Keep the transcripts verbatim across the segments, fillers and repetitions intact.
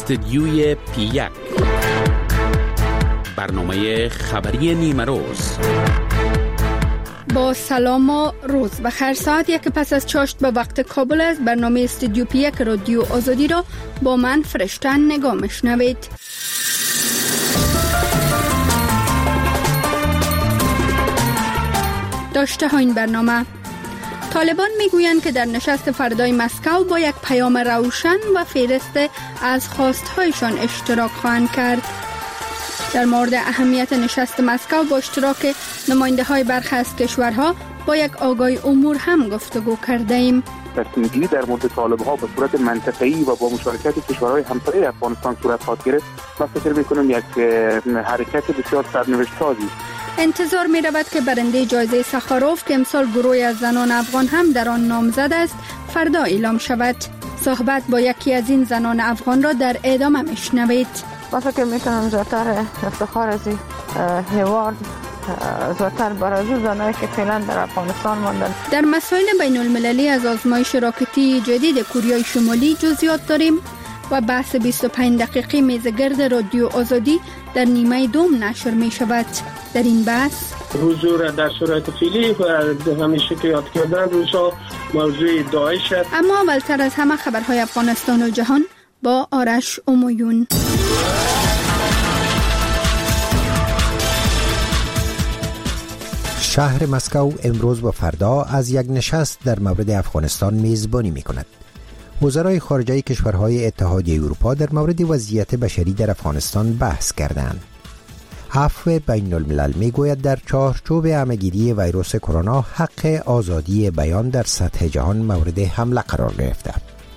استدیوی پی یک، برنامه خبری نیمه روز. با سلام و روز بخیر. ساعت یک پس از چاشت به وقت کابل است. برنامه استودیو پی یک رادیو آزادی را با من فرشتن نگاه میشنوید. داشته ها این برنامه: طالبان میگویند که در نشست فردای مسکو با یک پیام روشن و فهرست از خواستهایشان اشتراک خواهند کرد. در مورد اهمیت نشست مسکو با اشتراک نماینده های برخی از کشورها با یک آگاهی امور هم گفتگو کرده ایم. تصمیم‌گیری در مورد طالب‌ها به صورت منطقه‌ای و با مشارکت کشورهای همسایه افغانستان صورت خواهد گرفت. من فکر می‌کنم یک حرکت بسیار سرنوشت‌سازی. انتظار می رود که برنده جایزه سخاروف که امسال گروهی از زنان افغان هم در آن نامزد است فردا اعلام شود. صحبت با یکی از این زنان افغان را در ادامه میشنوید. من فکر میکنم زیادتر افتخار از هیوارد زیادتر برای زنایی که فعلا در افغانستان ماندن. در مسائل بین المللی از آزمایش راکتی جدید کوریای شمالی جزئیات داریم و بحث بیست و پنج دقیقی میزگرد رادیو آزادی در نیمه دوم نشر می شود. در این بحث حضور در شرایط فعلی و همیشه که یاد کردن روزها موضوع داعش است. اما اولتر از همه خبرهای افغانستان و جهان با آرش امویون. شهر مسکو امروز و فردا از یک نشست در مورد افغانستان میزبانی می کند. وزرای خارجه کشورهای اتحادیه اروپا در مورد وضعیت بشری در افغانستان بحث کردند. عفو بین الملل می گوید در چارچوب همه‌گیری ویروس کرونا حق آزادی بیان در سطح جهان مورد حمله قرار گرفته.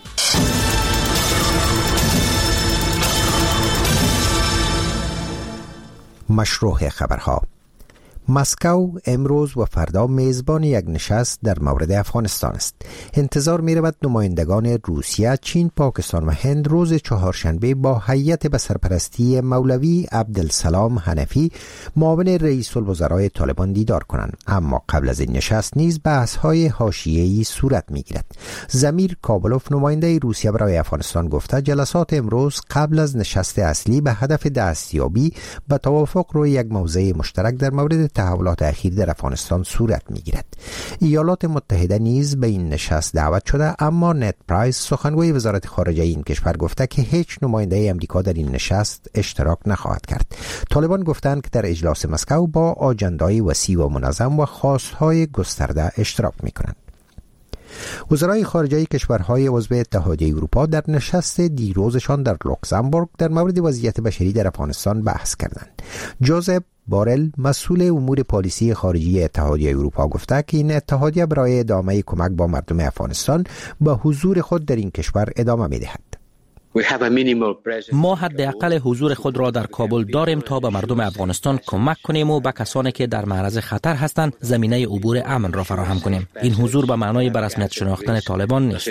مشروع خبرها: مسکو امروز و فردا میزبان یک نشست در مورد افغانستان است. انتظار می رود نمایندگان روسیه، چین، پاکستان و هند روز چهارشنبه با هیئت به سرپرستی مولوی عبدالسلام حنفی معاون رئیس الوزرای طالبان دیدار کنند. اما قبل از این نشست نیز بحث‌های حاشیه‌ای صورت می‌گیرد. زمیر کابلوف نماینده روسیه برای افغانستان گفته جلسات امروز قبل از نشست اصلی به هدف دستیابی به توافق روی یک موضع مشترک در مورد تحولات اخیر در افغانستان صورت می‌گیرد. ایالات متحده نیز به این نشست دعوت شده، اما نت پرایس سخنگوی وزارت خارجه این کشور گفته که هیچ نماینده امریکا در این نشست اشتراک نخواهد کرد. طالبان گفتند که در اجلاس مسکو با آجندای وسیع و منظم و خواستهای گسترده اشتراک می‌کنند. وزرای خارجه کشورهای عضو اتحادیه اروپا در نشست دیروزشان در لوکزامبورگ در مورد وضعیت بشری در افغانستان بحث کردند. جوزف بارل مسئول امور پالیسی خارجی اتحادیه اروپا گفته که این اتحادیه برای ادامه کمک با مردم افغانستان به حضور خود در این کشور ادامه می‌دهد. ما حداقل حضور خود را در کابل داریم تا به مردم افغانستان کمک کنیم و به کسانی که در معرض خطر هستند زمینه عبور امن را فراهم کنیم. این حضور به معنای به رسمیت شناختن طالبان نیست.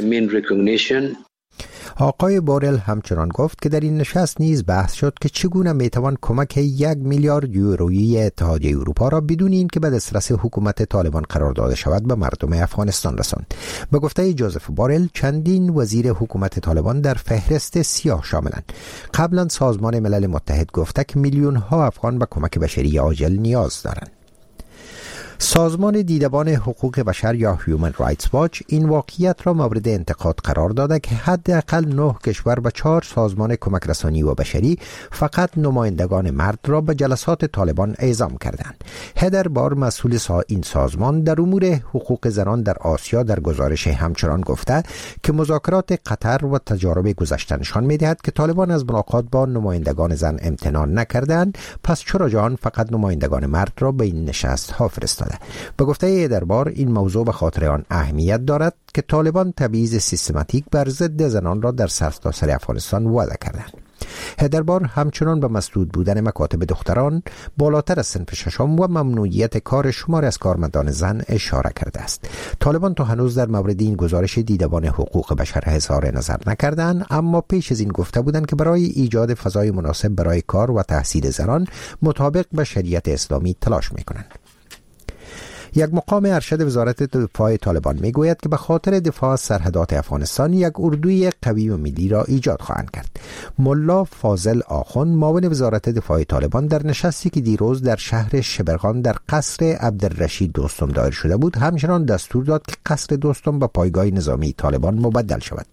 آقای بارل همچنان گفت که در این نشست نیز بحث شد که چگونه میتوان کمک یک میلیارد یورویی اتحادیه اروپا را بدون این که به دسترس حکومت طالبان قرار داده شود به مردم افغانستان رساند. به گفته جوزف بارل چندین وزیر حکومت طالبان در فهرست سیاه شاملند. قبلا سازمان ملل متحد گفته که میلیون ها افغان به کمک بشری عاجل نیاز دارند. سازمان دیدبان حقوق بشر یا هیومن رایتس واچ این واقعیت را مورد انتقاد قرار داده که حداقل نه کشور و چهار سازمان کمک رسانی و بشری فقط نمایندگان مرد را به جلسات طالبان اعزام کردند. هدر بار مسئول سا این سازمان در امور حقوق زنان در آسیا در گزارش همچنان گفته که مذاکرات قطر و تجارب گذشته نشان می‌دهد که طالبان از ملاقات با نمایندگان زن امتناع نکردند، پس چرا جهان فقط نمایندگان مرد را به این نشست ها فرستاد؟ به گفته دربار این موضوع به خاطر آن اهمیت دارد که طالبان تبعیض سیستماتیک بر ضد زنان را در سرتاسر افغانستان وضع کردند. هدربار همچنان به مسدود بودن مکاتب دختران بالاتر از صنف ششم و ممنوعیت کار شمار از کارمندان زن اشاره کرده است. طالبان تا هنوز در مورد این گزارش دیدبان حقوق بشر اظهار نظر نکردند، اما پیش از این گفته بودند که برای ایجاد فضای مناسب برای کار و تحصیل زنان مطابق با شریعت اسلامی تلاش می‌کنند. یک مقام ارشد وزارت دفاع طالبان میگوید که به خاطر دفاع از سرحدات افغانستان یک اردوی قوی و ملی را ایجاد خواهند کرد. ملا فاضل آخوند معاون وزارت دفاع طالبان در نشستی که دیروز در شهر شبرغان در قصر عبدالرشید دوستم دایر شده بود همچنان دستور داد که قصر دوستم به پایگاه نظامی طالبان مبدل شود.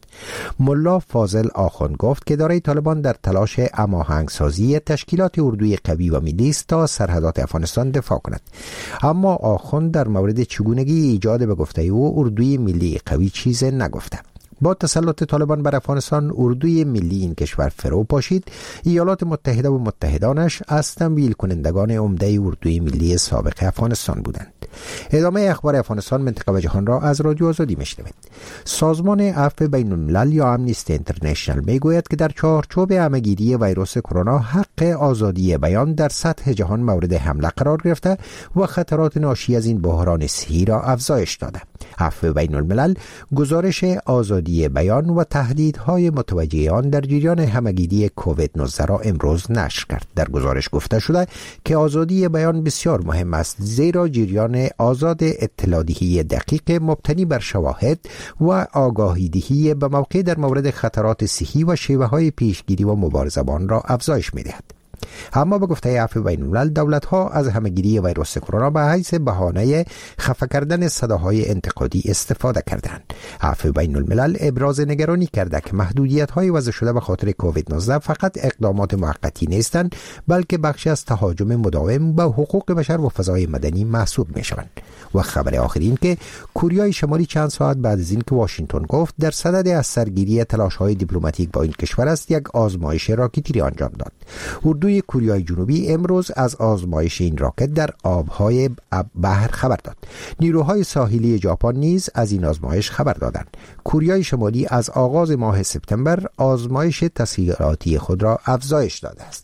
ملا فاضل آخوند گفت که اداره طالبان در تلاش هماهنگسازی تشکیلات اردوی قوی و ملی است تا سرحدات افغانستان دفاع کند. اما آخوند در مورد چگونگی ایجاد به گفته او اردوی ملی قوی چیز نگفته. با تسلط طالبان بر افغانستان اردوی ملی این کشور فرو پاشید. ایالات متحده و متحدانش از تمویل کنندگان عمده اردوی ملی سابق افغانستان بودند. ادامه اخبار افغانستان، منطقه و جهان را از رادیو آزادی میشنوید. سازمان عفو بین الملل یا امنیستی اینترنشنال میگوید که در چارچوب همه‌گیری ویروس کرونا حق آزادی بیان در سطح جهان مورد حمله قرار گرفته و خطرات ناشی از این بحران صحی را افزایش داده. عفو بین الملل گزارش آزادی بیان و تهدیدهای متوجه آن در جریان همه‌گیری کووید نوزده را امروز نشر کرد. در گزارش گفته شده که آزادی بیان بسیار مهم است، زیرا جریان آزاد اطلاع دهی دقیق مبتنی بر شواهد و آگاهی دهی به موقع در مورد خطرات صحی و شیوه های پیشگیری و مبارزه با آن را افزایش می‌دهد. اما به گفته عفو بین الملل دولت‌ها از همه‌گیری ویروس کرونا به حیث بهانه خفه کردن صداهای انتقادی استفاده کردند. عفو بین الملل ابراز نگرانی کرده که محدودیت‌های وضع شده به خاطر کووید نوزده فقط اقدامات موقتی نیستند، بلکه بخشی از تهاجم مداوم به حقوق بشر و فضای مدنی محسوب می‌شوند. و خبر آخرین که کوریای شمالی چند ساعت بعد از اینکه واشنگتن گفت در صدد از سرگیری تلاش‌های دیپلماتیک با این کشور است، یک آزمایش راکتی انجام داد. اردوی کوریای جنوبی امروز از آزمایش این راکت در آبهای بحر خبر داد. نیروهای ساحلی ژاپن نیز از این آزمایش خبر دادند. کوریای شمالی از آغاز ماه سپتامبر آزمایش تسهیلاتی خود را افزایش داده است.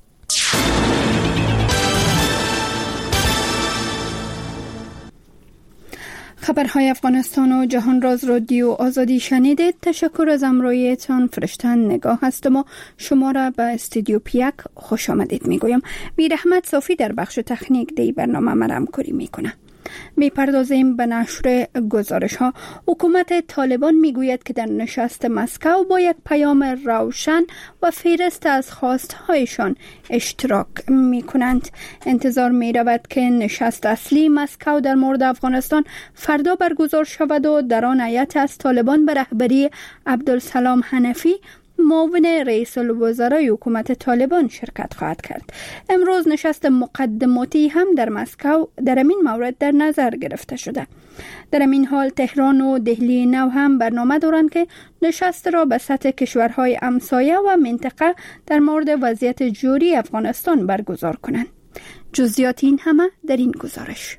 خبرهای افغانستان و جهان راز رادیو آزادی شنیدید. تشکر از همراهیتان. فرشتن نگاه هستم و شما را به استودیو پیک خوش آمدید میگویم. میر احمد صافی در بخش تکنیک دی برنامه مرم کری میکنه. میپردازیم به نشر گزارش ها. حکومت طالبان میگوید که در نشست مسکو با یک پیام روشن و فهرست از خواستهایشان اشتراک میکنند. انتظار میرود که نشست اصلی مسکو در مورد افغانستان فردا برگزار شود و در آن هیئت از طالبان به رهبری عبدالسلام حنفی معاون رئیس الوزراء حکومت طالبان شرکت خواهد کرد. امروز نشست مقدماتی هم در مسکو در این مورد در نظر گرفته شده. در این حال تهران و دهلی نو هم برنامه دارند که نشست را به سطح کشورهای همسایه و منطقه در مورد وضعیت جاری افغانستان برگزار کنند. جزئیات این همه در این گزارش.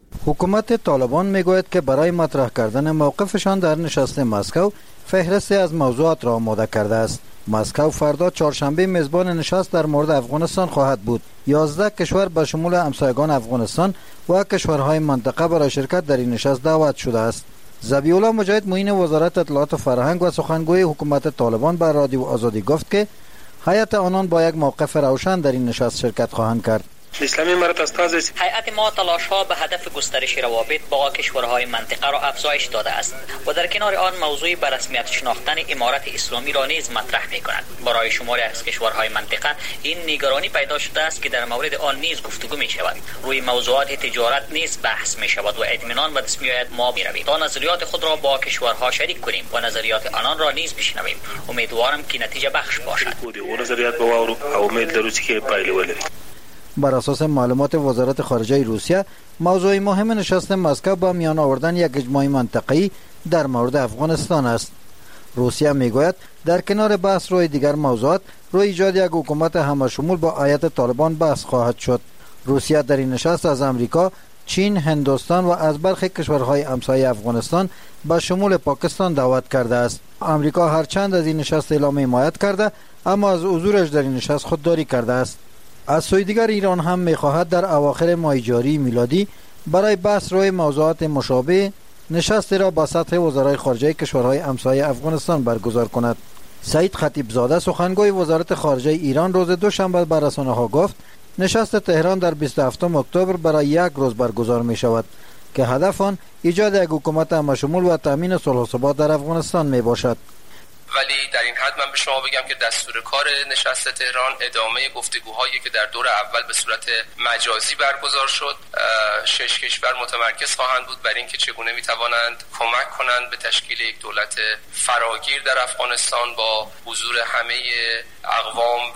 حکومت طالبان میگوید که برای مطرح کردن موقفشان در نشست مسکو فهرستی از موضوعات را آماده کرده است. مسکو فردا چهارشنبه میزبان نشست در مورد افغانستان خواهد بود. یازده کشور به شمول همسایگان افغانستان و کشورهای منطقه برای شرکت در این نشست دعوت شده است. ذبیح الله مجاهد معین وزارت اطلاعات و فرهنگ و سخنگوی حکومت طالبان به رادیو آزادی گفت که هیئت آنان با یک موقف روشن در این نشست شرکت خواهند کرد. اسلامی امارت استاد هیئت ما تلاش ها به هدف گسترش روابط با کشورهای منطقه را افزایش داده است و در کنار آن موضوع به رسمیت شناختن امارت اسلامی را نیز مطرح می کند. برای شماری از کشورهای منطقه این نگرانی پیدا شده است که در مورد آن نیز گفتگو می شود. روی موضوعات تجارت نیز بحث می شود و اطمینان به دست می آید ما می رویم تا نظریات خود را با کشورها شریک کنیم و نظریات آنان را نیز بشنویم. امیدوارم که نتیجه بخش باشد. نظریات باور او امید دارم که پایله ولري. بر اساس معلومات وزارت خارجه روسیه، موضوع مهم نشست مسکو با میان آوردن یک اجماع منطقه‌ای در مورد افغانستان است. روسیه میگوید در کنار بحث روی دیگر موضوعات، روی ایجاد یک حکومت همشمول با هیئت طالبان بحث خواهد شد. روسیه در این نشست از امریکا، چین، هندوستان و از برخی کشورهای همسایه افغانستان به شمول پاکستان دعوت کرده است. امریکا هرچند از این نشست اعلام حمایت کرده، اما از حضورش در این نشست خودداری کرده است. از سوی دیگر ایران هم می‌خواهد در اواخر ماه جاری میلادی برای بحث روی موضوعات مشابه نشستی را با سطح وزرای خارجه کشورهای همسایه افغانستان برگزار کند. سعید خطیبزاده سخنگوی وزارت خارجه ایران روز دوشنبه به رسانه‌ها گفت نشست تهران در بیست و هفتم اکتبر برای یک روز برگزار می شود. که هدف آن ایجاد یک حکومت همشمول و تامین صلح و ثبات در افغانستان می باشد. ولی در این حد من به شما بگم که دستور کار نشست تهران ادامه گفتگوهایی که در دور اول به صورت مجازی برگزار شد، شش کشور متمرکز خواهند بود بر اینکه چگونه میتوانند کمک کنند به تشکیل یک دولت فراگیر در افغانستان با حضور همه اقوام و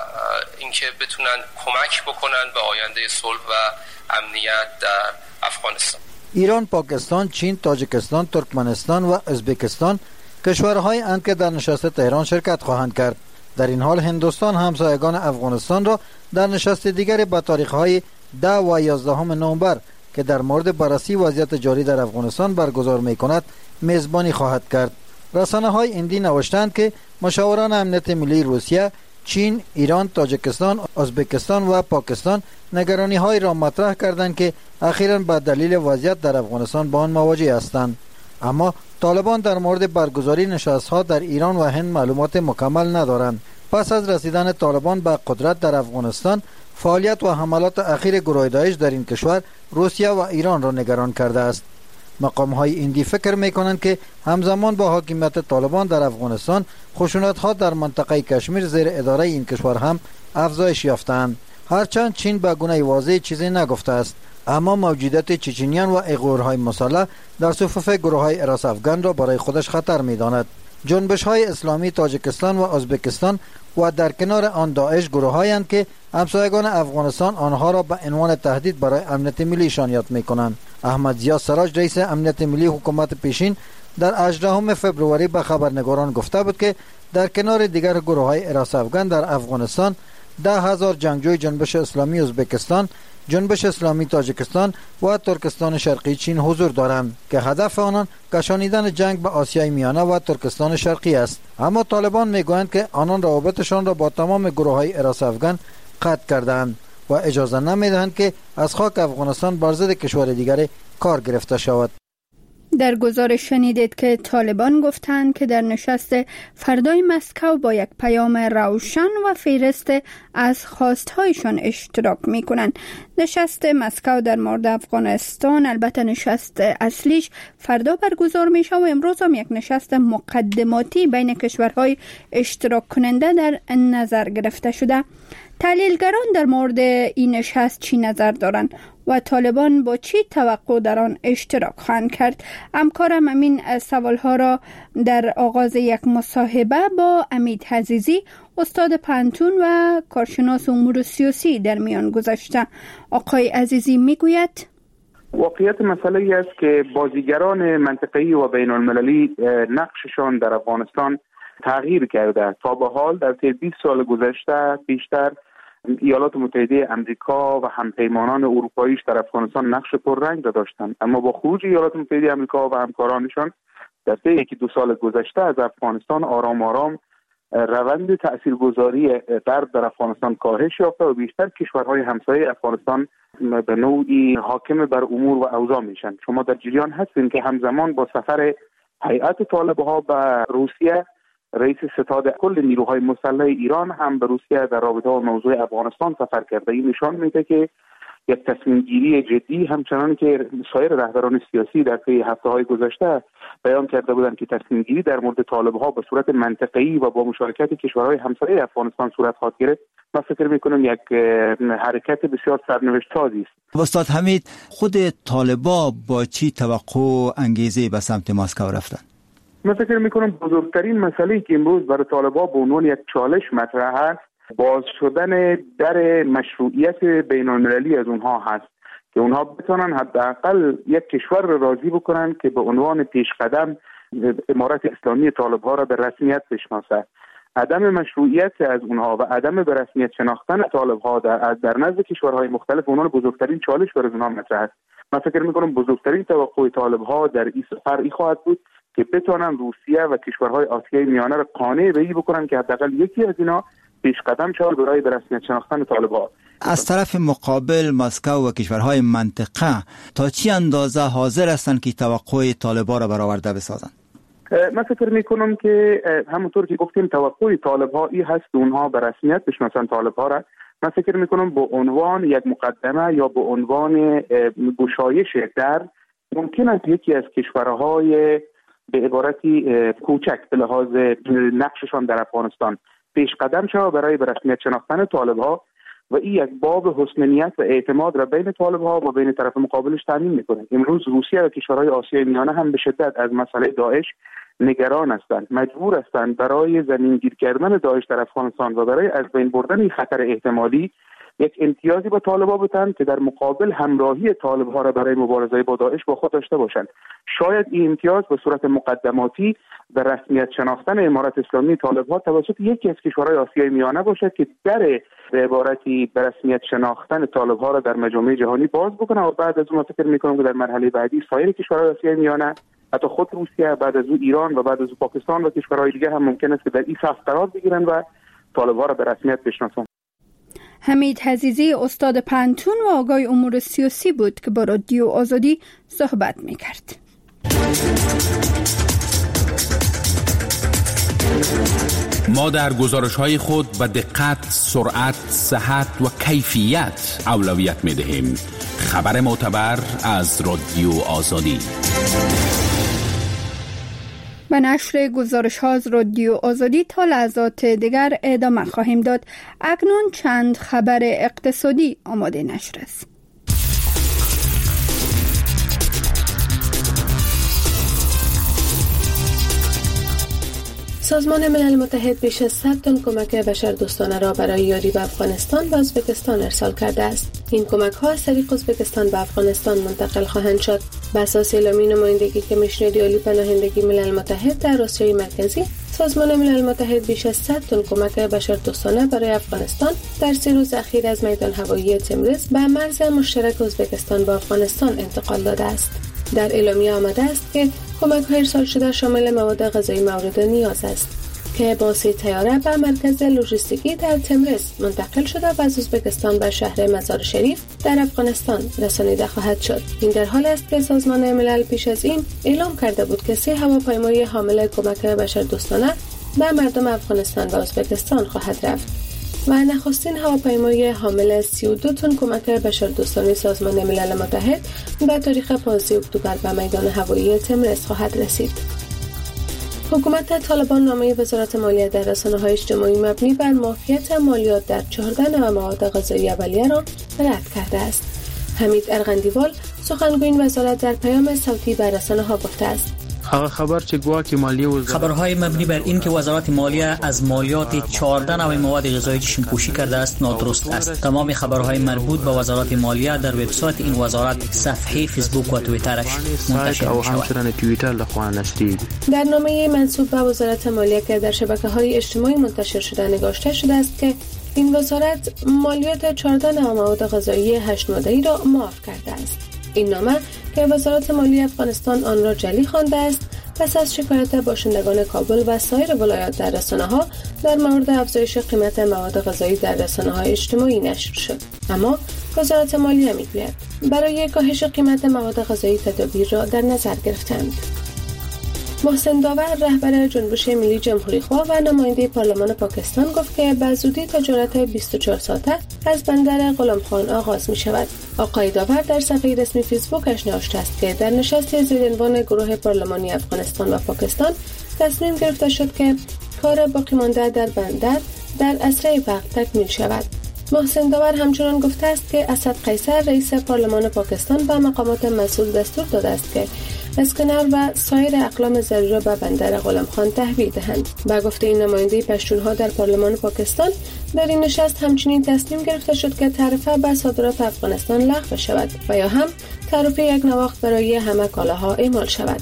اینکه بتونن کمک بکنند به آینده صلح و امنیت در افغانستان. ایران، پاکستان، چین، تاجیکستان، ترکمنستان و ازبکستان کشورهای اند که در نشست تهران شرکت خواهند کرد. در این حال هندوستان همسایگان افغانستان را در نشست دیگری با تاریخ‌های ده و یازده نوامبر که در مورد بررسی وضعیت جاری در افغانستان برگزار می‌کند میزبانی خواهد کرد. رسانه‌های هندی نوشتند که مشاوران امنیت ملی روسیه، چین، ایران، تاجیکستان، ازبکستان و پاکستان نگرانی‌های را مطرح کردند که اخیراً به دلیل وضعیت در افغانستان با آن مواجه هستند. اما طالبان در مورد برگزاری نشست‌ها در ایران و هند معلومات مکمل ندارند. پس از رسیدن طالبان به قدرت در افغانستان، فعالیت و حملات اخیر گروه داعش در این کشور روسیه و ایران را نگران کرده است. مقام‌های هندی فکر می‌کنند که همزمان با حاکمیت طالبان در افغانستان، خشونت‌ها در منطقه کشمیر زیر اداره این کشور هم افزایش یافته‌اند. هرچند چین به گونه واضح چیزی نگفته است، اما موجودیت چچنیان و ایغورهای مسلح در صفوف گروه‌های اراس افغان را برای خودش خطر می‌داند. جنبش‌های اسلامی تاجیکستان و ازبکستان و در کنار آن داعش گروه‌هایند که همسایگان افغانستان آنها را به عنوان تهدید برای امنیت ملیشان یاد می‌کنند. احمد ضیا سراج، رئیس امنیت ملی حکومت پیشین، در هجدهم فوریه به خبرنگاران گفته بود که در کنار دیگر گروه‌های اراس افغان در افغانستان ده هزار جنگجوی جنبش اسلامی ازبکستان، جنبش اسلامی تاجیکستان و ترکستان شرقی چین حضور دارند که هدف آنان کشانیدن جنگ به آسیای میانه و ترکستان شرقی است. اما طالبان میگویند که آنان روابطشان را با تمام گروه‌های اراس افغان قطع کردند و اجازه نمیدهند که از خاک افغانستان بر ضد کشور دیگری کار گرفته شود. در گزارش شنیدید که طالبان گفتند که در نشست فردای مسکو با یک پیام روشن و فهرست از خواستهایشان اشتراک می کنند. نشست مسکو در مورد افغانستان البته نشست اصلیش فردا برگزار می شود و امروز هم یک نشست مقدماتی بین کشورهای اشتراک کننده در نظر گرفته شده. تحلیلگران در مورد این نشست چی نظر دارند و طالبان با چی توقع در آن اشتراک خواهند کرد؟ همکارم امین سوالها را در آغاز یک مصاحبه با امید عزیزی، استاد پانتون و کارشناس امور سیاسی در میان گذاشته. آقای عزیزی میگوید واقعیت مسئله ای است که بازیگران منطقه‌ای و بین المللی نقششان در افغانستان تغییر کرده. تا به حال در طی بیست سال گذشته بیشتر ایالات متحده آمریکا و همپیمانان اروپاییش در افغانستان نقش پررنگ داشتند، اما با خروج ایالات متحده آمریکا و همکارانشان در طی یکی دو سال گذشته از افغانستان آرام آرام روند تاثیرگذاری غرب در افغانستان کاهش یافته و بیشتر کشورهای همسایه افغانستان به نوعی حاکم بر امور و اوضاع میشن. شما در جریان هستین که همزمان با سفر هیئت طالبها به روسیه، رئیس ستاد کل نیروهای مسلح ایران هم به روسیه در رابطه با موضوع افغانستان سفر کرده. این نشان میده که یک تصمیم گیری جدی، همچنان که سایر رهبران سیاسی در طی هفته‌های گذشته بیان کرده بودند که تصمیم گیری در مورد طالب‌ها به صورت منطقه‌ای و با مشارکت کشورهای همسایه افغانستان صورت خواهد گرفت. من فکر می‌کنم یک حرکت بسیار سرنوشت سازی است. استاد حمید، خود طالبا با چی توقع انگیزه به سمت مسکو رفتن؟ من فکر می‌کنم بزرگترین مسئله‌ای که امروز برای طالبا به عنوان یک چالش مطرح است، باز شدن در مشروعیت بین‌المللی از اونها هست که اونها بتونن حداقل یک کشور را راضی بکنن که به عنوان پیشقدم امارت اسلامی طالب‌ها را به رسمیت بشناسه. عدم مشروعیت از اونها و عدم به رسمیت شناختن طالب‌ها در در نزد کشورهای مختلف اونها بزرگترین چالش برای اونها مطرح است. من فکر می‌کنم بزرگترین توقع طالب‌ها در این سفر این خواهد بود که بتونن روسیه و کشورهای آسیای میانه را قانع به این بکنن که حداقل یکی از اینا پیش قدم شود برای به رسمیت شناختن طالب‌ها. از طرف مقابل مسکو و کشورهای منطقه تا چی اندازه حاضر هستند که توقع طالب‌ها را برآورده بسازند؟ من فکر می‌کنم که همونطور که گفتیم توقع طالب‌ها این هست که اونها به رسمیت بشناسن طالب‌ها را. من فکر می‌کنم به عنوان یک مقدمه یا به عنوان گشایش در ممکن است یکی از کشورهای به عبارتی کوچک به لحاظ نقششان در افغانستان پیش قدم شود برای به رسمیت شناختن طالب‌ها و این یک باب حسن نیت و اعتماد را بین طالب‌ها و بین طرف مقابلش تامین می‌کنه. امروز روسیه و کشورهای آسیای میانه هم به شدت از مسئله داعش نگران هستند، مجبور هستند برای زمینگیر کردن داعش در افغانستان و برای از بین بردن این خطر احتمالی یک امتیازی با طالب‌ها بدن که در مقابل همراهی طالب‌ها را برای مبارزه با داعش با خود داشته باشند. شاید این امتیاز به صورت مقدماتی به رسمیت شناختن امارت اسلامی طالب‌ها توسط یکی از کشورهای آسیای میانه باشد که در به عبارتی به رسمیت شناختن طالب‌ها را در مجامع جهانی باز بکنه و بعد از اون فکر می‌کنم که در مرحله بعدی سایر کشورهای آسیای میانه، حتی خود روسیه، بعد از اون ایران و بعد از اون پاکستان و کشورهای دیگه هم ممکن است که در این صف قرار بگیرن و طالب‌ها را به رسمیت بشناسند. حمید حزیزی استاد پانتون و آگای امور سیاسی بود که با رادیو آزادی صحبت می‌کرد. ما در گزارش‌های خود به دقت، سرعت، صحت و کیفیت اولویت می‌دهیم. خبر معتبر از رادیو آزادی. به نشر گزارش ها از رادیو آزادی تا لحظات دیگر ادامه خواهیم داد. اکنون چند خبر اقتصادی آماده نشر است. سازمان ملل متحد بیش از صد تن کمک بشردوستانه را برای یاری به افغانستان و ازبکستان ارسال کرده است. این کمک ها از طریق ازبکستان به افغانستان منتقل خواهند شد. به اساس اعلامیه نمایندگی کمیشنر عالی پناهندگی ملل متحد در آسیای مرکزی، سازمان ملل متحد بیش از صد تن کمک بشردوستانه برای افغانستان در سه روز اخیر از میدان هوایی تمریز به مرز مشترک ازبکستان با افغانستان انتقال داده است. در اعلامیه آمده است که کمک‌های ارسال شده شامل مواد غذایی مورد نیاز است که با سه طیاره به مرکز لوجستیکی در تمریز منتقل شده و از ازبکستان به شهر مزار شریف در افغانستان رسانیده خواهد شد. این در حال است که سازمان ملل پیش از این اعلام کرده بود که سه هواپیمای حامل کمک بشردوستانه به مردم افغانستان و ازبکستان خواهد رفت و نخستین هواپیمای حامل سی و دو تن کمک بشردوستانه سازمان ملل متحد به تاریخ پانزده اکتبر به میدان هوایی تمریز خواهد رسید. حکومت طالبان نامه وزارت مالیه در رسانه‌های اجتماعی مبنی بر معافیت مالیات در چهارده نوع مواد غذایی اولیه را رد کرده است. حمید ارغندیوال سخنگوی این وزارت در پیام صوتی به رسانه‌ها گفته است: هغه خبر چې ګواکې مالیه وزارت خبرهای مبنی بر این که وزارت مالیه از مالیات چهارده نوع مواد غذایی چشم‌پوشی کرده است نادرست است. تمام خبرهای مربوط به وزارت مالیه در وبسایت این وزارت، صفحه فیسبوک و توییترش منتشر او همچنین توییتر لخوا نشریږي. در نامه منسوب به وزارت مالیه که در شبکه‌های اجتماعی منتشر شده نگاشته شده است که این وزارت مالیات چهارده نوع مواد غذایی هشت ماده‌ای را معاف کرده است. این نامه که وزارت مالیه افغانستان آن را جعلی خوانده است، پس از شکایت باشندگان کابل و سایر ولایات در رسانه‌ها در مورد افزایش قیمت مواد غذایی در رسانه‌های اجتماعی نشر شد. اما وزارت مالیه می‌گوید برای کاهش قیمت مواد غذایی تدابیر را در نظر گرفتند. محسن داور رهبر جنبش ملی جمهوری‌خواه و نماینده پارلمان پاکستان گفت که به زودی تجارت بیست و چهار ساعته از بندر غلام خان آغاز می شود. آقای داور در صفحه رسمی فیسبوکش نوشته است که در نشست زیرعنوان گروه پارلمانی افغانستان و پاکستان تصمیم گرفته شد که کار باقی مانده در بندر در اسرع وقت تکمیل شود. محسن داور همچنان گفته است که اسد قیصر رئیس پارلمان پاکستان به مقامات مسئول دستور داده است که اسکنر و سایر اقلام ضروری را به بندر غلام خان تحویل دهند. با گفته این نماینده پشتونها در پارلمان پاکستان، در این نشست همچنین تصمیم گرفته شد که تعرفه به صادرات افغانستان لغو شود و یا هم تعرفه یک نواخت برای همه کالاها اعمال شود.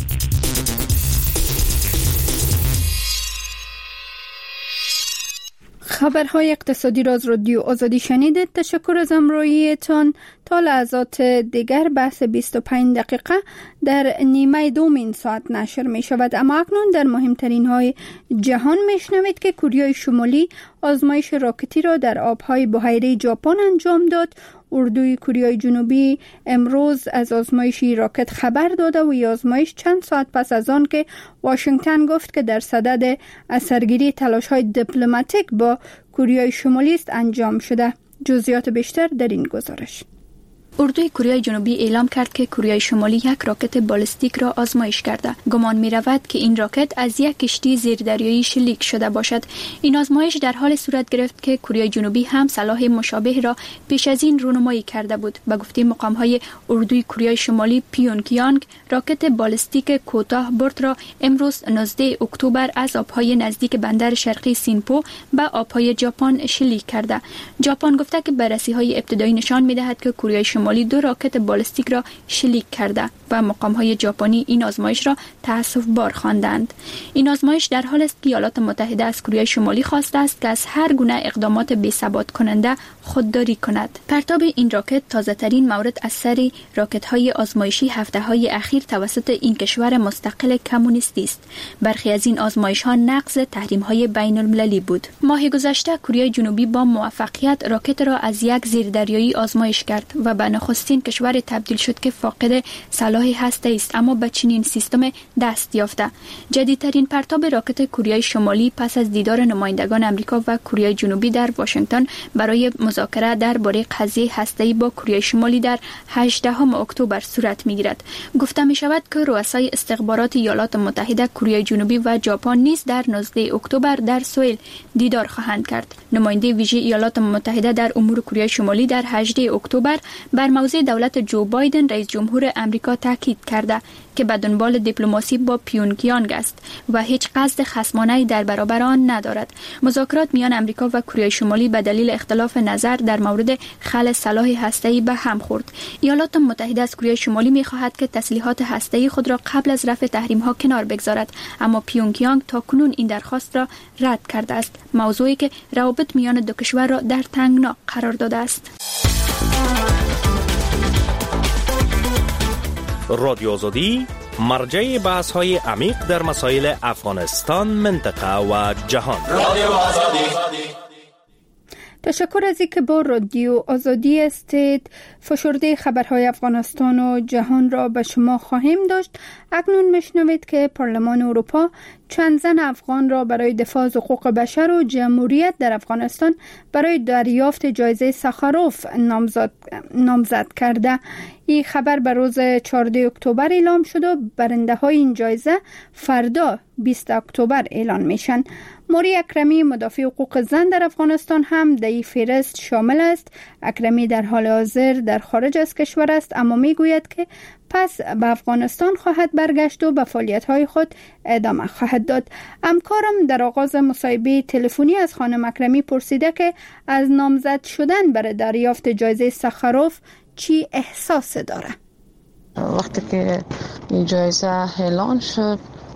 خبرهای اقتصادی را از رادیو آزادی شنیدید. تشکر از همراهیتان. تا لحظات دیگر بحث بیست و پنج دقیقه در نیمه دوم این ساعت نشر می شود. اما اکنون در مهمترین های جهان می شنوید که کره شمالی آزمایش راکتی را در آبهای بحیره ژاپن انجام داد. اردوی کره جنوبی امروز از آزمایش راکت خبر داده و این آزمایش چند ساعت پس از آن که واشنگتن گفت که در صدد اثرگیری تلاش‌های دیپلماتیک با کره شمالی است انجام شده. جزئیات بیشتر در این گزارش. اردوی کره جنوبی اعلام کرد که کره شمالی یک راکت بالستیک را آزمایش کرده. گمان می رود که این راکت از یک کشتی زیردریایی شلیک شده باشد. این آزمایش در حال صورت گرفت که کره جنوبی هم سلاح مشابه را پیش از این رونمایی کرده بود. به گفته مقام‌های اردوی کره شمالی، پیونگیانگ راکت بالستیک کوتاه برد را امروز نوزدهم اکتبر از آبهای نزدیک بندر شرقی سینپو به آبهای ژاپن شلیک کرده. ژاپن گفته که بررسی‌های ابتدایی نشان می‌دهد که کره شمالی دو راکت بالستیک را شلیک کرده و مقام‌های ژاپنی این آزمایش را تأسف بار خواندند. این آزمایش در حالی است که ایالات متحده از کره شمالی خواسته است که از هر گونه اقدامات بی‌ثبات کننده خودداری کند. پرتاب این راکت تازه‌ترین مورد از سری راکت‌های آزمایشی هفته‌های اخیر توسط این کشور مستقل کمونیستی است. برخی از این آزمایش‌ها نقض تحریم‌های بین‌المللی بود. ماه گذشته کره جنوبی با موفقیت راکت را از یک زیردریایی آزمایش کرد و به نخستین کشور تبدیل شد که فاقد سلاح هسته‌ای است اما به چنین سیستم دست یافته. جدیدترین پرتاب راکت کره شمالی پس از دیدار نمایندگان آمریکا و کره جنوبی در واشنگتن برای مذاکره درباره قضیه هسته‌ای با کره شمالی در هجدهم اکتبر صورت می‌گیرد. گفته می‌شود که رؤسای استخبارات ایالات متحده، کره جنوبی و ژاپن نیز در نوزدهم اکتبر در سوئل دیدار خواهند کرد. نماینده ویژه ایالات متحده در امور کره شمالی در هجدهم اکتبر بر موضع دولت جو بایدن رئیس جمهور آمریکا تاکید کرده که به دنبال دیپلماسی با پیونگیانگ است و هیچ قصد خصمانه‌ای در برابر آن ندارد. مذاکرات میان آمریکا و کره شمالی به دلیل اختلاف نظر در مورد خلع سلاح هسته‌ای به هم خورد. ایالات متحده از کره شمالی می‌خواهد که تسلیحات هسته‌ای خود را قبل از رفع تحریم‌ها کنار بگذارد، اما پیونگیانگ تاکنون این درخواست را رد کرده است، موضوعی که روابط میان دو کشور را در تنگنا قرار داده است. رادیو آزادی مرجع بحث های عمیق در مسائل افغانستان، منطقه و جهان. رادیو آزادی. تشکر از اینکه با رادیو آزادی هستید. فشرده خبرهای افغانستان و جهان را به شما خواهیم داشت. اکنون میشنوید که پارلمان اروپا چند زن افغان را برای دفاع از حقوق بشر و جمهوریت در افغانستان برای دریافت جایزه ساخاروف نامزد نامزد کرده. این خبر به روز چهاردهم اکتبر اعلام شد و برنده های این جایزه فردا بیستم اکتبر اعلان میشن. موری اکرمی، مدافع حقوق زن در افغانستان، هم در این فهرست شامل است. اکرمی در حال حاضر در خارج از کشور است اما میگوید که پس به افغانستان خواهد برگشت و به فعالیت‌های خود ادامه خواهد داد. همکارم در آغاز مصاحبه تلفنی از خانم اکرمی پرسیده که از نامزد شدن برای دریافت جایزه ساخاروف چی احساس داره. وقتی که این جایزه اعلان شد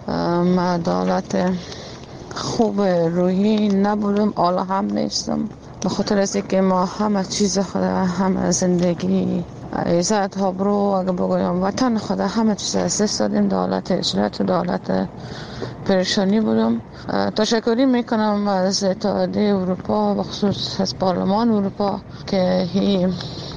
من دولت خوب روحی نبودم، حالا هم نیستم، به خاطر از اینکه ما همه چیز خود، همه زندگی، عزت، آبرو، اگه بگویم وطن خود، همه چیز از دست دادیم. دولت اجرت و دولت پریشانی بودم. تشکری میکنم از اتحادیه اروپا و خصوص از پارلمان اروپا که این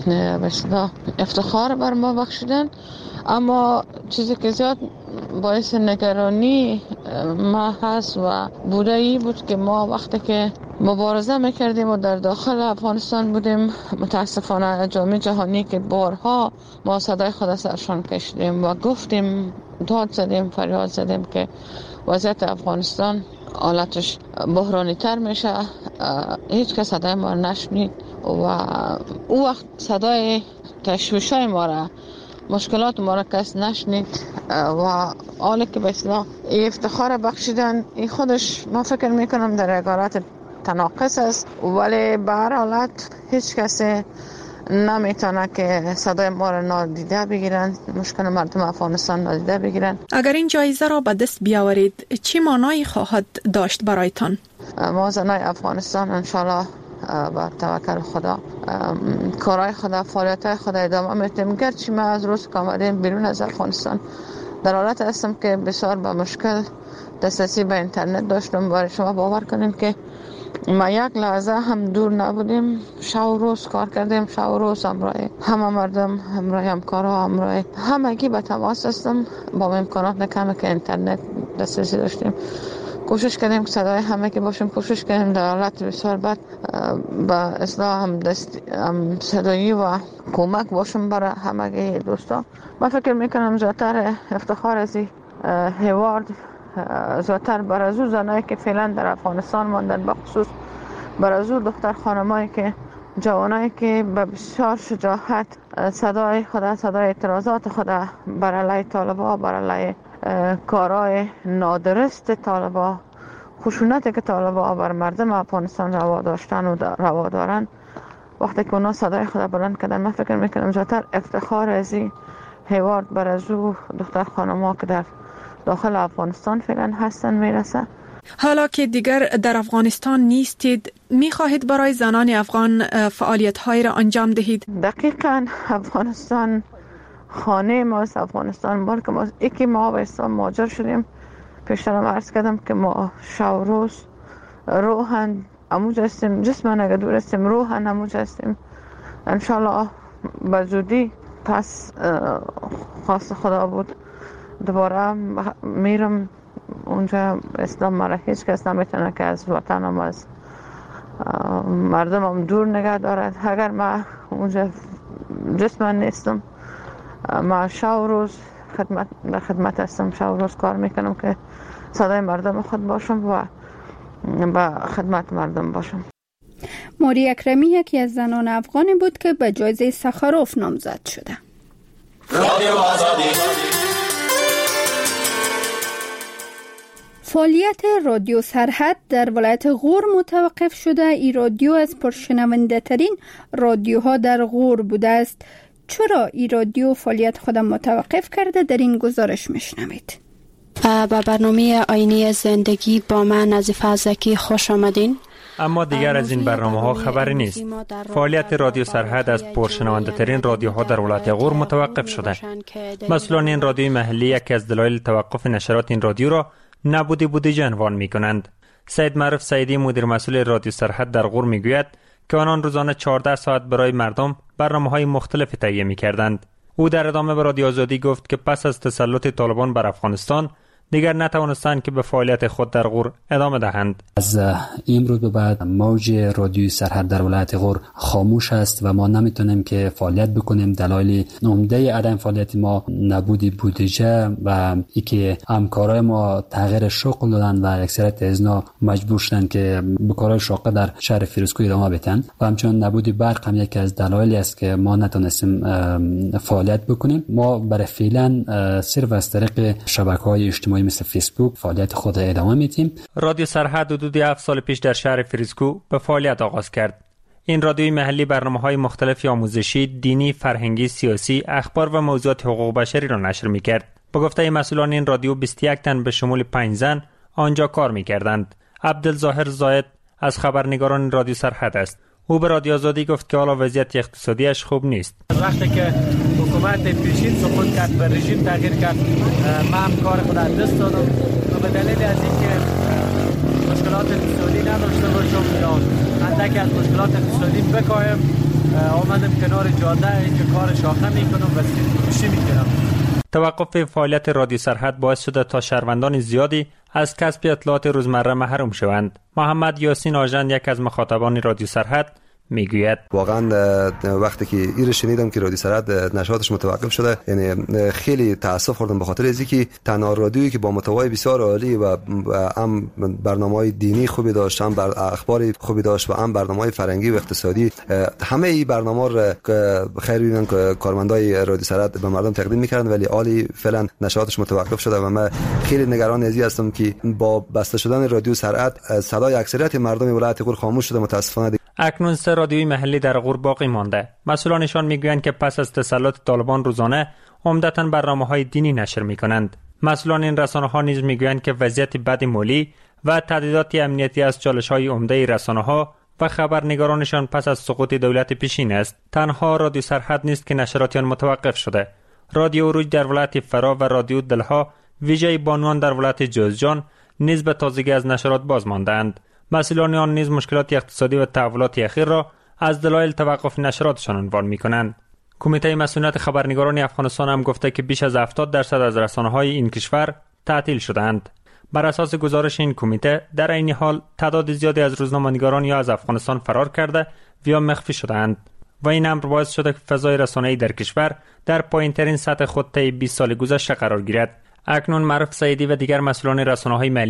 به افتخار بر ما بخشیدن. اما چیزی که زیاد باعث نگرانی ما هست و بوده ای بود که ما وقتی که مبارزه میکردیم و در داخل افغانستان بودیم، متاسفانه جامعه جهانی که بارها ما صدای خود سرشان کشیدیم و گفتیم، داد زدیم، فریاد زدیم که وضعیت افغانستان حالتش بحرانی تر میشه، هیچ کس صدای ما نشنید و او وقت صدای تشویشای ما را، مشکلات ما را کس نشنید و حالا که به اصلاح افتخار بخشیدن این خودش ما فکر میکنم در حالت تناقض است، ولی به هر حالت هیچ کسی نمیتونه که صدای ما را نادیده بگیرن، مشکل مردم افغانستان نادیده بگیرن. اگر این جایزه را به دست بیاورید چی معنایی خواهد داشت برایتان؟ ما زنای افغانستان انشالله با توکل خدا کارهای خدا، فعالیت‌های خدا ادامه میدیم. گرچه ما از روز که آمدیم بیرون از افغانستان در حالت هستم که بسیار با مشکل دسترسی به اینترنت داشتم. برای شما باور کنیم که ما یک لحظه هم دور نبودیم، شب و روز کار کردیم، شب و روز همراه همه مردم، همراه همکارها، همراه همگی به تماس هستم. با امکانات نکمه که اینترنت دسترسی داشتیم کوشش کردیم که صدای همه که باشیم، کوشش کردیم در حالت بسیار بد با اصلاح هم دست هم صدایی و کمک باشیم برای همه دوستان. من فکر میکنم زیادتر افتخار از هیوارد زیادتر بر از او زنایی که فعلا در افغانستان ماندن، بخصوص بر از او دختر خانمایی که جوانایی که به بسیار شجاعت صدای خود، صدای اعتراضات خود بر علیه طالبا، بر علیه کارهای نادرست طالبا، خشونتی که طالبا بر مردم افغانستان روا داشتن و روا دارن، وقتی که اونا صدای خود بلند کردن، من فکر میکنم زیادتر افتخار از این هیوارد بر از او دختر خانم‌ها که در داخل افغانستان فعلا هستن میرسه. حالا که دیگر در افغانستان نیستید، میخواهید برای زنان افغان فعالیت‌هایی را انجام دهید؟ دقیقاً افغانستان خانه ماست، افغانستان ملک ماست. یکی ما به اسلام مهاجر شدیم، پیشترم عرض کردم که ما شب روز روحن اموج هستیم، جسمن اگر دور هستیم روحن اموج هستیم. انشالله به زودی پس خواست خدا بود دوباره میرم اونجا. اسلام مرا هیچ کس نمیتونه که از وطنم، از مردمم دور نگه دارد. اگر ما اونجا جسمن نیستم، ما شب روز خدمت به خدمت هستم، شب روز کار میکنم که صدای مردم خود باشم و به خدمت مردم باشم. موری اکرمی یکی از زنان افغانی بود که به جایزه سخاروف نامزد شده. فعالیت رادیو سرحد در ولایت غور متوقف شده. این رادیو از پرشنونده ترین رادیوها در غور بوده است. چرا این رادیو فعالیت خود متوقف کرده؟ در این گزارش میشنوید. با برنامه آینه زندگی با من نظیفه زکی خوش آمدین. اما دیگر از این برنامه ها خبری نیست. فعالیت رادیو سرحد از پرشنونده ترین رادیوها در ولایت غور متوقف شده. مسئولان این رادیوی محلی یکی از دلایل توقف نشرات این رادیو را نبودی بودجه عنوان می کنند. سید معروف سیدی مدیر مسئول رادیو سرحد در غور می گوید که آنان روزانه چهارده ساعت برای مردم برنامه های مختلف تهیه می کردند. او در ادامه به رادیو آزادی گفت که پس از تسلط طالبان بر افغانستان دیگر نتوانستند که به فعالیت خود در غور ادامه دهند. از امروز به بعد موج رادیوی سرحد در ولایت غور خاموش است و ما نمیتونیم که فعالیت بکنیم. دلایل عمده عدم فعالیت ما نبودی بودجه و اینکه همکارای ما تغییر شغل دادن و اکثریت از اینا مجبور شدن که به کارهای شاقه در شهر فیروزکوه ادامه بدن و همچنین نبودی برق هم یکی از دلایلی است که ما نتونستیم فعالیت بکنیم. ما برای فعلا صرف از طریق شبکه‌های اجتماعی مثل فیسبوک فعالیت خود ادامه میدیم. رادیو سرحد حدود هفت سال پیش در شهر فیروزکوه به فعالیت آغاز کرد. این رادیوی محلی برنامه‌های مختلف آموزشی، دینی، فرهنگی، سیاسی، اخبار و موضوعات حقوق بشری را نشر می‌کرد. به گفته مسئولان این رادیو بیست و یک تن به شمول پنج زن آنجا کار می‌کردند. عبدالظاهر زاید از خبرنگاران رادیو سرحد است. او به رادیو آزادی گفت که حالا وضعیت اقتصادیش خوب نیست. وقتی که حکومت پیشین سقوط کرد و رژیم تغییر کرد، من هم کار خود از دست دادم و به دلیل از اینکه مشکلات اقتصادی نداشته باشم یا اندک از مشکلات اقتصادی بکایم، آمدم کنار جاده اینجا کار شاخه میکنم و سیروشی میکنم. توقف فعالیت رادیو سرحد باعث شده تا شهروندان زیادی از کسب اطلاعات روزمره محروم شوند. محمد یاسین آژن یک از مخاطبان رادیو سرحد میگوید واقعا وقتی که این شنیدم که رادیو سرحد نشراتش متوقف شده، یعنی خیلی تاسف خوردم به خاطر از اینکه تنها رادیویی که با محتوای بسیار عالی و هم برنامه‌های دینی خوبی داشت، هم اخبار خوبی داشت و هم برنامه‌های فرهنگی و اقتصادی، همه این برنامه‌ها را خیر ببینن که کارمندای رادیو سرحد به مردم تقدیم می‌کردن، ولی عالی فعلا نشراتش متوقف شده و من خیلی نگران از این هستم که با بسته شدن رادیو سرحد صدای اکثریت مردم ولایت غور خاموش شده. متاسفانه اکنون سه رادیوی محلی در غور باقی مانده. مسئولانشان میگویند که پس از تسلط طالبان روزانه عمدتاً برنامه‌های دینی نشر می‌کنند. مسئولان این رسانه‌ها نیز میگویند که وضعیت بد مالی و تهدیدات امنیتی از چالش‌های عمده رسانه‌ها و خبرنگارانشان پس از سقوط دولت پیشین است. تنها رادیو سرحد نیست که نشرات آن متوقف شده. رادیو عروج در ولایت فرا و رادیو دلها ویژه بانوان در ولایت جوزجان نیز به تازگی از نشرات باز ماندند. مسئولان آن نیز مشکلات اقتصادی و تحولات اخیر را از دلایل توقف نشراتشان عنوان می‌کنند. کمیته مسئولیت خبرنگاران افغانستان هم گفته که بیش از هفتاد درصد از رسانه‌های این کشور تعطیل شدند. بر اساس گزارش این کمیته در این حال تعداد زیادی از روزنامه‌نگاران یا از افغانستان فرار کرده و یا مخفی شدند و این امر باعث شده که فضای رسانه‌ای در کشور در پایین‌ترین سطح خود طی بیست سال گذشته قرار گیرد. اکنون معروف سعیدی و دیگر مسئولان رسانه‌های